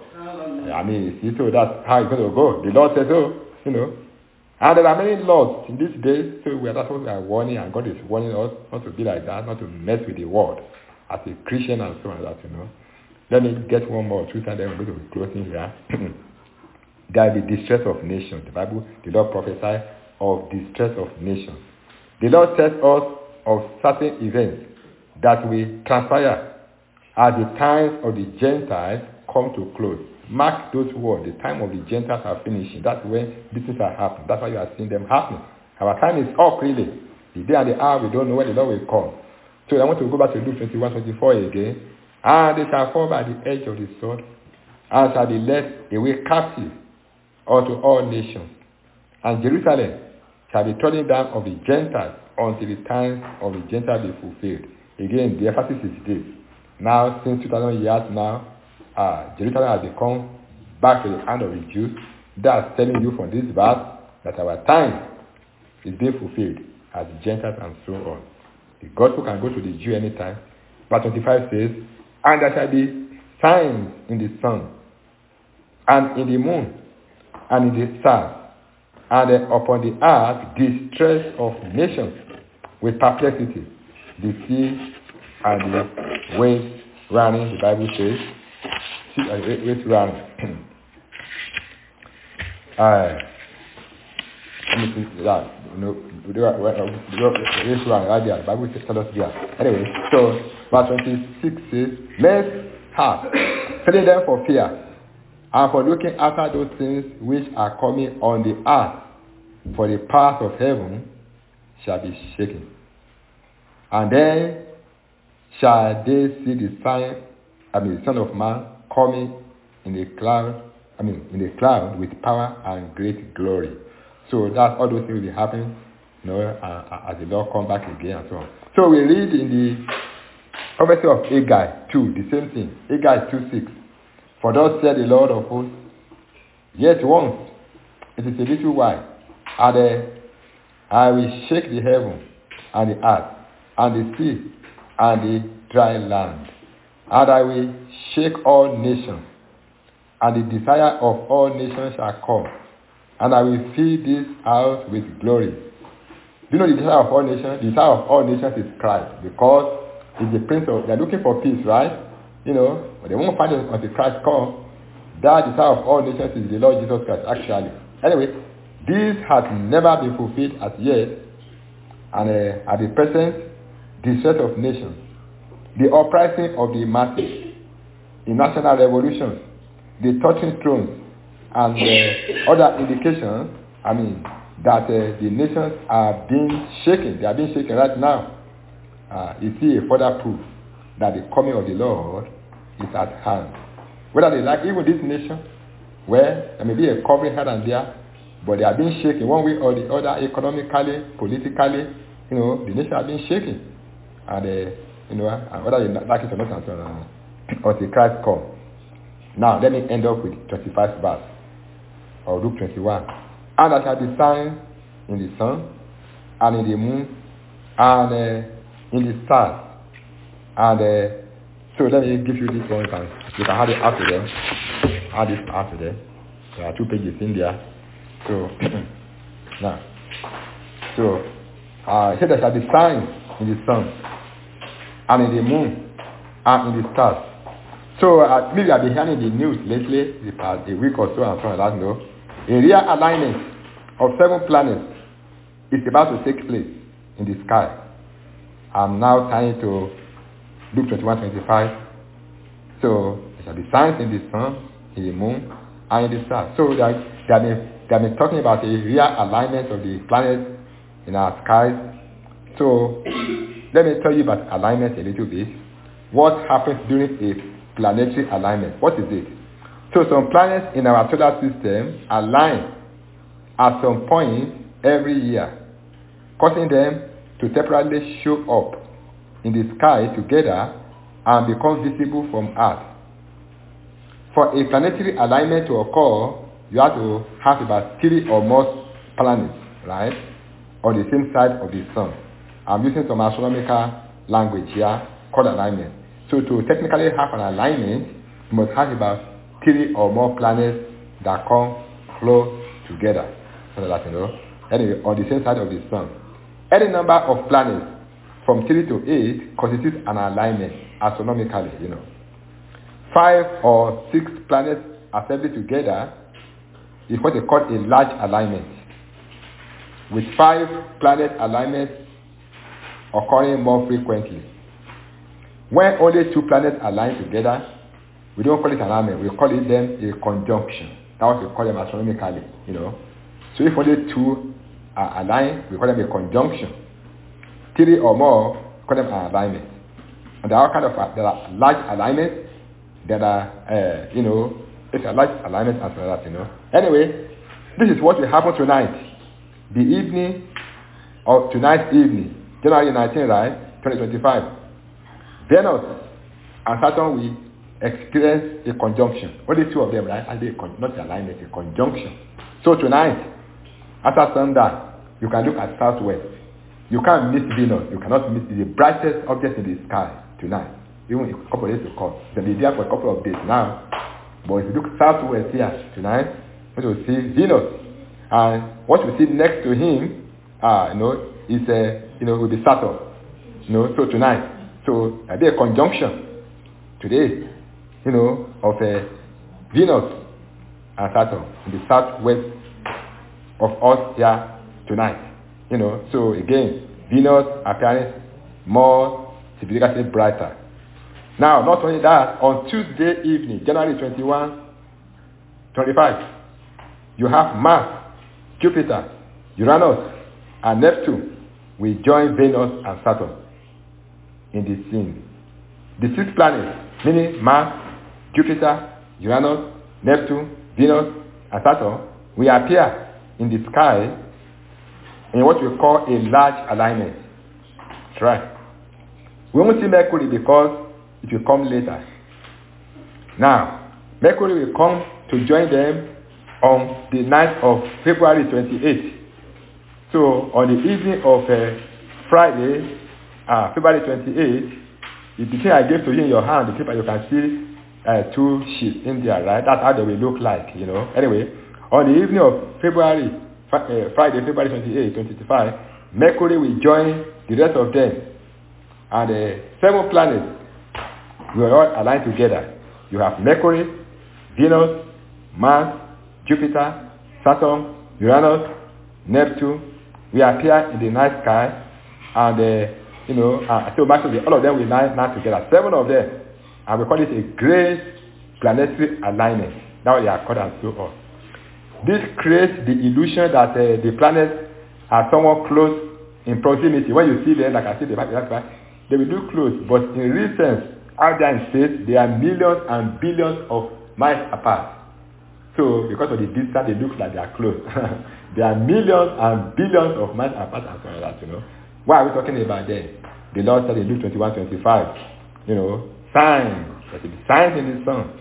So that's how it's going to go. The Lord says so, And there are many laws in this day, so that's what we are warning, and God is warning us not to be like that, not to mess with the world as a Christian and so on like that, Let me get one more truth and then we're going to be closing here. There will be distress of nations. The Lord prophesied of distress of nations. The Lord tells us of certain events that will transpire as the times of the Gentiles come to close. Mark those words. The time of the Gentiles are finishing. That's when these things are happening. That's why you are seeing them happening. Our time is up, really. The day and the hour, we don't know when the Lord will come. So I want to go back to Luke 21:24 again. And they shall fall by the edge of the sword, and shall be led away captive unto all nations. And Jerusalem shall be trodden down of the Gentiles until the time of the Gentiles be fulfilled. Again, the emphasis is this. Now, since 2,000 years now, Jerusalem has become back to the hand of the Jews. That's telling you from this verse that our time is being fulfilled as the Gentiles and so on. The gospel can go to the Jew anytime. Verse 25 says, and there shall be signs in the sun, and in the moon, and in the stars, and upon the earth distress of nations with perplexity, the sea and the waves running, the Bible says, sea and the waves running. Let me see that. The Bible tells us there. Anyway, so verse 26 says, let's have filling them for fear, and for looking after those things which are coming on the earth, for the path of heaven shall be shaken. And then shall they see the Son of Man coming in the cloud with power and great glory. So that's all those things will be happening, as the Lord come back again and so on. So we read in the prophecy of Haggai 2, the same thing. Haggai 2:6. For thus said the Lord of hosts, yet once, it is a little while, and I will shake the heaven and the earth, and the sea, and the dry land. And I will shake all nations, and the desire of all nations shall come, and I will fill this house with glory. Do you know the desire of all nations? The desire of all nations is Christ, because he's the prince of, they're looking for peace, right? But they won't find it until Christ comes. That desire of all nations is the Lord Jesus Christ, actually. Anyway, this has never been fulfilled as yet, and at the present, distress of nations, the uprising of the masses, the national revolutions, the touching thrones, and other indications, that the nations are being shaken. They are being shaken right now. You see a further proof that the coming of the Lord is at hand. Whether they like, even this nation, where there may be a covering here and there, but they are being shaken one way or the other, economically, politically. The nation are being shaken, and whether they like it or not, and so on, until Christ come. Now let me end up with 25th verse of Luke 21. And there shall be signs in the sun, and in the moon, and in the stars. And so let me give you this one. You can have it after them. Add it after them. There are 2 pages in there. So now, he said there shall be signs in the sun, and in the moon, and in the stars. So maybe I've been hearing the news lately, the past a week or so, and so on. I don't know. A real alignment of 7 planets is about to take place in the sky. I'm now turning to Luke 21:25. So there shall be signs in the sun, in the moon, and in the stars. So they have been talking about a real alignment of the planets in our skies. So let me tell you about alignment a little bit. What happens during a planetary alignment? What is it? So some planets in our solar system align at some point every year, causing them to temporarily show up in the sky together and become visible from Earth. For a planetary alignment to occur, you have to have about 3 or more planets, right, on the same side of the sun. I'm using some astronomical language here called alignment. So to technically have an alignment, you must have about 3 or more planets that come close together. So that anyway, on the same side of the sun. Any number of planets from 3 to 8 constitutes an alignment astronomically, 5 or 6 planets assembled together is what they call a large alignment, with 5 planet alignments occurring more frequently. When only 2 planets align together, we don't call it an alignment, we call it then a conjunction. That's what we call them astronomically, So if only 2 are aligned, we call them a conjunction. 3 or more, we call them an alignment. And there are there are large alignments, there are, it's a large alignment as well as, Anyway, this is what will happen tonight. The evening of tonight's evening, January 19, right, 2025. Venus and Saturn will experience a conjunction. Only 2 of them, right? And not alignment, a conjunction. So tonight, after sundown, you can look at southwest. You can't miss Venus. You cannot miss the brightest object in the sky tonight. Even a couple of days to come. They'll be there for a couple of days now. But if you look southwest here tonight, you will see Venus. And what you see next to him, is will be Saturn. So tonight. So there'll be a conjunction today, of Venus and Saturn in the southwest of us here tonight. So again, Venus appearing more significantly brighter. Now, not only that, on Tuesday evening, January 21, 25, you have Mars, Jupiter, Uranus, and Neptune will join Venus and Saturn in the scene. The 6 planets, meaning Mars, Jupiter, Uranus, Neptune, Venus, and Saturn, will appear in the sky in what we call a large alignment. That's right. We won't see Mercury because it will come later. Now, Mercury will come to join them on the night of February 28th. So, on the evening of Friday, February 28th, the thing I gave to you in your hand, the paper, you can see 2 sheets in there, right? That's how they will look like, Anyway, on the evening of Friday, February 28, 2025, Mercury will join the rest of them. And 7 planets will all align together. You have Mercury, Venus, Mars, Jupiter, Saturn, Uranus, Neptune. We appear in the night sky, and so actually all of them will line together. 7 of them, and we call it a great planetary alignment. Now they are called and so on. This creates the illusion that the planets are somewhat close in proximity. When you see them, like I see the back, they will do close. But in real sense, out there in space, they are millions and billions of miles apart. So because of the distance, they look like they are close. They are millions and billions of miles apart and so on like that, Why are we talking about them? The Lord said in Luke 21:25, signs. There will be signs in the sun,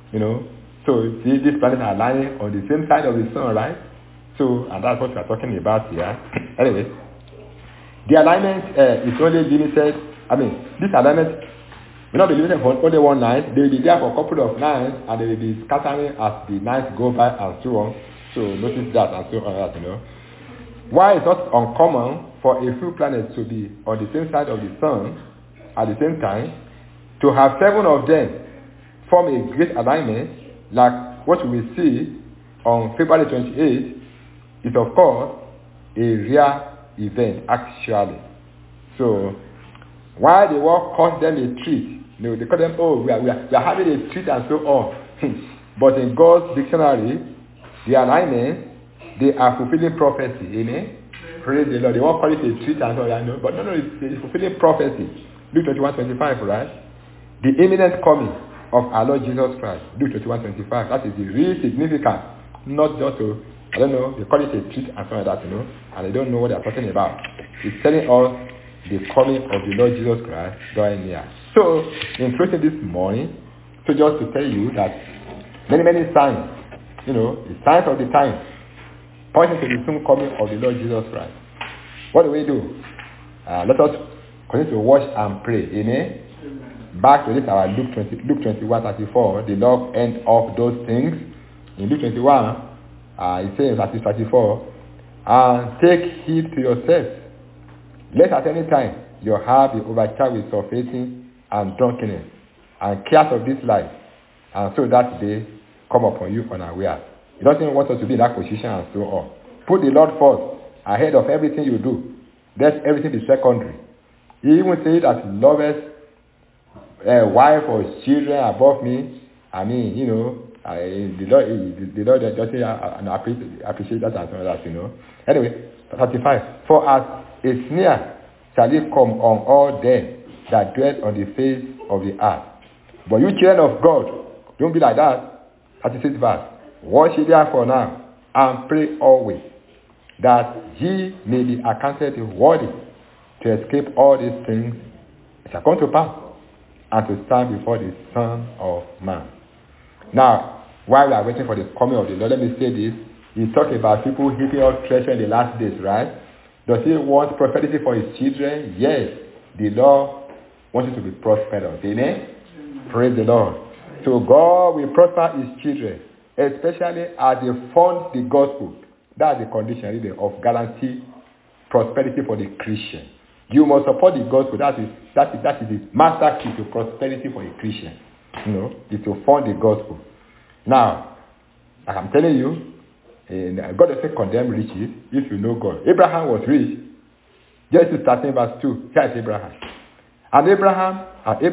So see, these planets are lying on the same side of the sun, right? So, and that's what we are talking about here. Anyway, the alignment is only limited. This alignment will not be limited for only one night. They will be there for a couple of nights, and they will be scattering as the nights go by and so on. So notice that and so on, Why it's not uncommon for a few planets to be on the same side of the sun at the same time, to have 7 of them form a great alignment, like what we will see on February 28th, is of course a rare event actually. So why the world calls them a treat, they call them, we are having a treat and so on. But in God's dictionary, the alignment, they are fulfilling prophecy. Amen. Praise the Lord. They won't call it a treat and so on, but no, it's fulfilling prophecy. Luke 21:25, right? The imminent coming of our Lord Jesus Christ. Luke 21:25. That is the real significance. Not just to, they call it a treat and so on like that, and they don't know what they are talking about. It's telling us the coming of the Lord Jesus Christ drawing near. So, in closing this morning, so just to tell you that many signs, the signs of the time, pointing to the soon coming of the Lord Jesus Christ. What do we do? Let us continue to watch and pray. Amen. Back to this, our Luke 21:34. The Lord end of those things. In Luke 21, it says at 34, and take heed to yourselves, lest at any time your heart be overcharged with surfeiting and drunkenness, and cares of this life, and so that day come upon you unaware. He doesn't want us to be in that position and so on. Put the Lord first, ahead of everything you do. Let everything be secondary. He even said that lovest wife or children above me. The Lord doesn't appreciate that and all that, Anyway, 35. For as a snare shall it come on all them that dwell on the face of the earth. But you children of God, don't be like that. 36 verse. Watch ye therefore now, and pray always, that ye may be accounted worthy to escape all these things that shall come to pass, and to stand before the Son of Man. Now, while we are waiting for the coming of the Lord, let me say this. He's talking about people heaping up treasure in the last days, right? Does he want prosperity for his children? Yes. The Lord wants you to be prosperous. Amen? Praise the Lord. So God will prosper his children, especially as they fund the gospel. That's the condition really, of guarantee prosperity for the Christian. You must support the gospel. That is the master key to prosperity for a Christian. Is to fund the gospel. Now, like I'm telling you, God doesn't condemn riches if you know God. Abraham was rich. Genesis 13 verse 2. Here is Abraham. And Abraham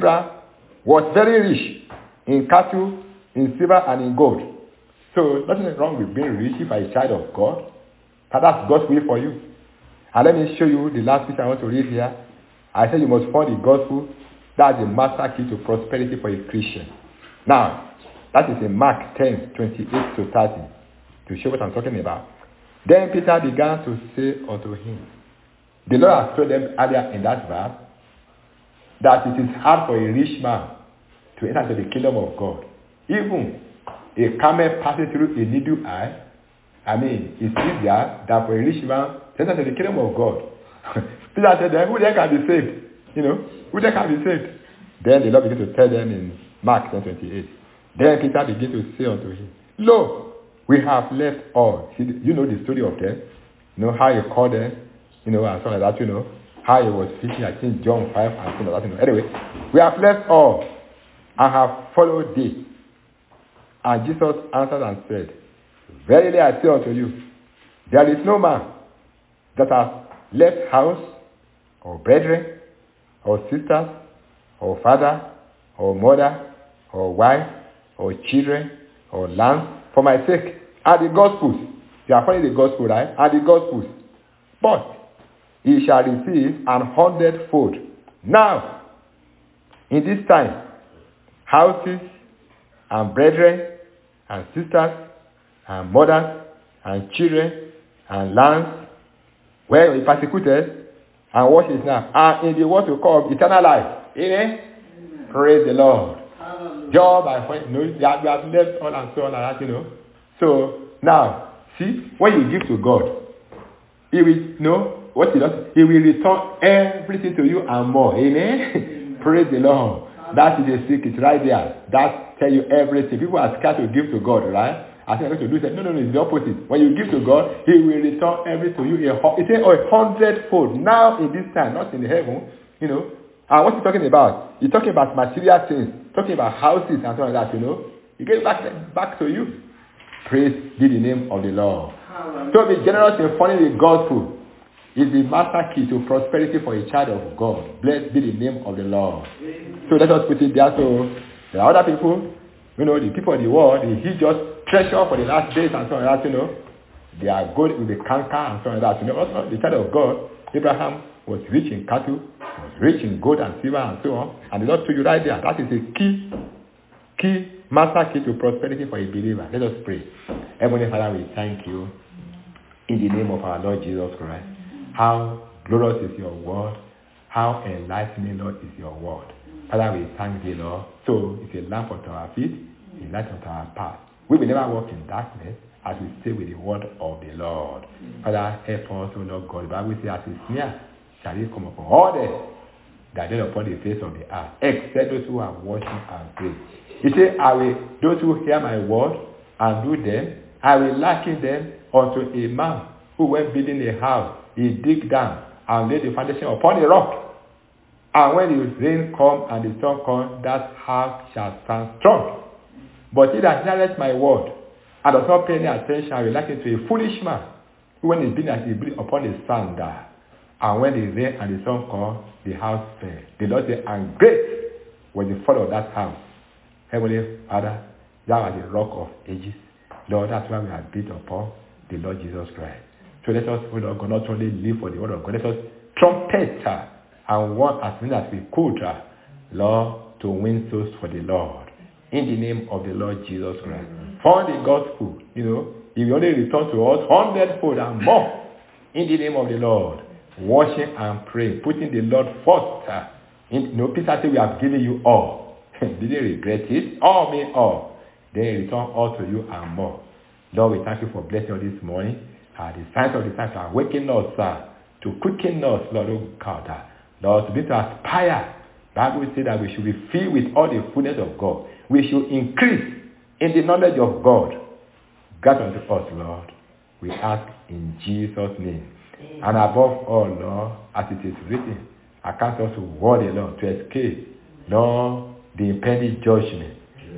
was very rich in cattle, in silver, and in gold. So nothing is wrong with being rich if you are a child of God. That's God's will for you. And let me show you the last piece I want to read here. I said you must fund the gospel. That's the master key to prosperity for a Christian. Now, that is in Mark 10, 28 to 30. To show what I'm talking about. Then Peter began to say unto him, the Lord has told them earlier in that verse, that it is hard for a rich man to enter into the kingdom of God. Even a camel passing through a needle eye, it's easier than for a rich man to enter into the kingdom of God. Peter said, then who then can be saved? Who then can be saved? Then the Lord began to tell them in Mark 10:28. Then Peter began to say unto him, lo, we have left all. See, you know the story of them. You know how he called them, and so like that, how he was fishing, I think John 5 and so like that. Anyway, we have left all and have followed thee. And Jesus answered and said, verily I say unto you, there is no man that has left house, or brethren, or sisters, or father, or mother, or wife, or children, or land, for my sake, And the Gospels. They are following the Gospel, right? And the Gospels. But he shall receive 100-fold. Now, in this time, houses and brethren and sisters and mothers and children and lands where he persecuted and what is now. And in the world to come, eternal life. Amen? Praise the Lord. Job, I find, we have left all and so on and that, So, now, see, when you give to God, he will, what he does, he will return everything to you and more. Amen? Praise the Lord. That is the secret right there. That tell you everything. People are scared to give to God, right? I think I'm going to do that. No, it's the opposite. When you give to God, he will return everything to you. He said 100-fold. Now in this time, not in the heaven, And what's he talking about? He's talking about material things, talking about houses and something like that, He gave back to you. Praise be the name of the Lord. So be generous in following the gospel is the master key to prosperity for a child of God. Blessed be the name of the Lord. So let us put it there. So there are other people, the people of the world, they just treasure for the last days and so on like that, They are good with the canker and so on like that. Also, the child of God, Abraham was rich in cattle, was rich in gold and silver and so on. And the Lord told you right there, that is a key, master key to prosperity for a believer. Let us pray. Heavenly Father, we thank you in the name of our Lord Jesus Christ. How glorious is your word. How enlightening, Lord, is your word. Father, we thank thee, Lord. So it's a lamp unto our feet, a light unto our path. We will never walk in darkness as we stay with the word of the Lord. Father, help us, O Lord God. The Bible says, as it's near, shall it come upon all them that dwell upon the face of the earth, except those who are watching and pray. He said, those who hear my word and do them, I will liken them unto a man who went building a house. He dig down and laid the foundation upon a rock. And when the rain come and the sun come, that house shall stand strong. But he that heareth my word and does not pay any attention, I will liken to a foolish man who when he built upon the sand there. And when the rain and the sun come, the house fell. The Lord said, and great was the fall of that house. Heavenly Father, thou art the rock of ages. Lord, that's why we are built upon the Lord Jesus Christ. So let us, Lord God, not only live for the word of God, let us trumpet and work as many as we could, Lord, to win souls for the Lord. In the name of the Lord Jesus Christ. For the gospel, He will only return to us 100-fold and more. In the name of the Lord. Washing and praying, putting the Lord first. Peter said, we have given you all. Did they regret it? All mean all. Then return all to you and more. Lord, we thank you for blessing us this morning. The signs of the times are waking us, to quicken us, Lord, oh God. Lord, to be to aspire. The Bible says that we should be filled with all the fullness of God. We should increase in the knowledge of God. Grant unto us, Lord. We ask in Jesus' name. And above all, Lord, as it is written, account us worthy, Lord, to escape, Lord, the impending judgment.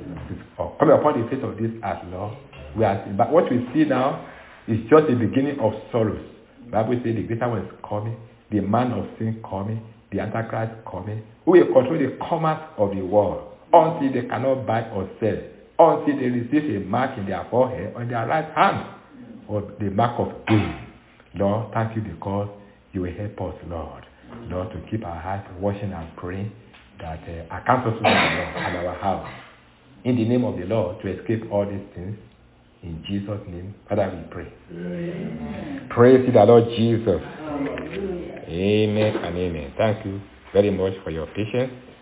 Coming upon the face of this earth, Lord. But what we see now is just the beginning of sorrows. The Bible says the greater one is coming, the man of sin coming, the Antichrist coming, who will control the commerce of the world until they cannot buy or sell, until they receive a mark in their forehead on their right hand, or the mark of gain. Lord, thank you because you will help us, Lord. Lord, to keep our hearts watching and praying that account us, Lord, and our house. In the name of the Lord, to escape all these things. In Jesus' name, Father, we pray. Amen. Praise the Lord Jesus. Amen and amen. Thank you very much for your patience.